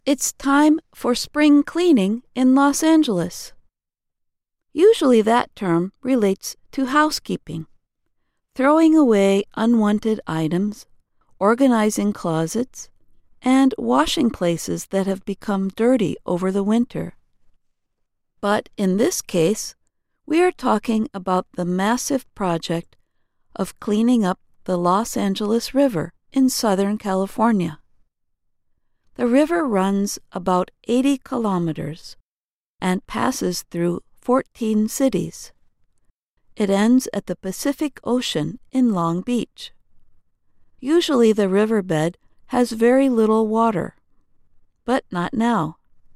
It's time for spring cleaning in Los Angeles. Usually that term relates to housekeeping, throwing away unwanted items, organizing closets, and washing places that have become dirty over the winter. But in this case, we are talking about the massive project of cleaning up the Los Angeles River in Southern California. The river runs about 80 kilometers and passes through 14 cities. It ends at the Pacific Ocean in Long Beach. Usually the riverbed has very little water, but not now.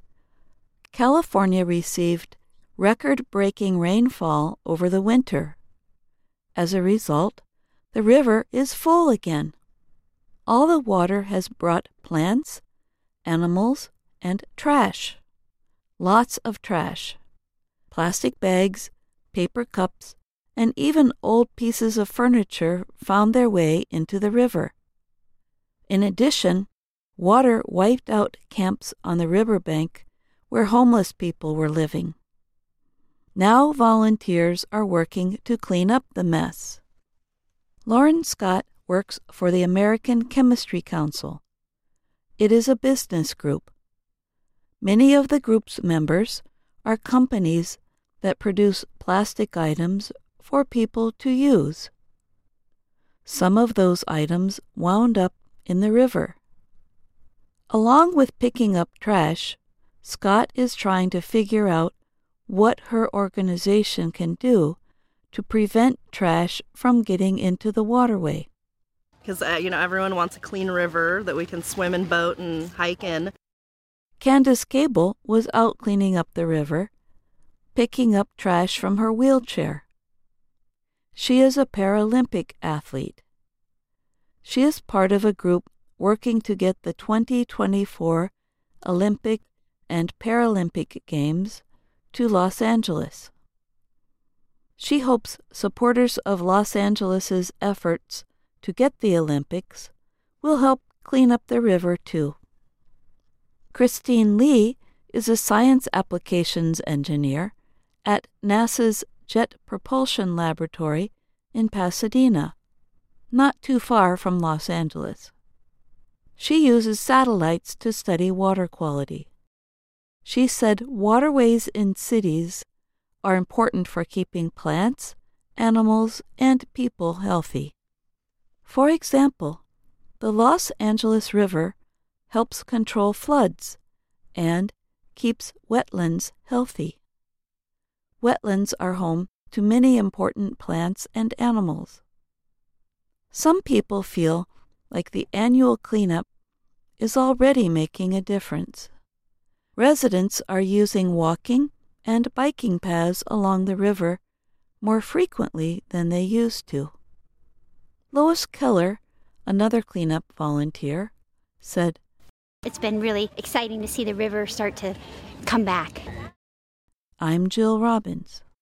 California received record-breaking rainfall over the winter. As a result, the river is full again. All the water has brought plants, animals, and trash. Lots of trash. Plastic bags, paper cups, and even old pieces of furniture found their way into the river. In addition, water wiped out camps on the riverbank where homeless people were living. Now volunteers are working to clean up the mess. Lauren Scott works for the American Chemistry Council. It is a business group. Many of the group's members are companies that produce plastic items for people to use. Some of those items wound up in the river. Along with picking up trash, Scott is trying to figure out what her organization can do to prevent trash from getting into the waterway. Because, everyone wants a clean river that we can swim and boat and hike in. Candace Gable was out cleaning up the river, picking up trash from her wheelchair. She is a Paralympic athlete. She is part of a group working to get the 2024 Olympic and Paralympic Games to Los Angeles. She hopes supporters of Los Angeles's efforts to get the Olympics will help clean up the river too. Christine Lee is a science applications engineer at NASA's Jet Propulsion Laboratory in Pasadena, not too far from Los Angeles. She uses satellites to study water quality. She said waterways in cities are important for keeping plants, animals, and people healthy. For example, the Los Angeles River helps control floods and keeps wetlands healthy. Wetlands are home to many important plants and animals. Some people feel like the annual cleanup is already making a difference. Residents are using walking and biking paths along the river more frequently than they used to. Lois Keller, another cleanup volunteer, said, "It's been really exciting to see the river start to come back." I'm Jill Robbins.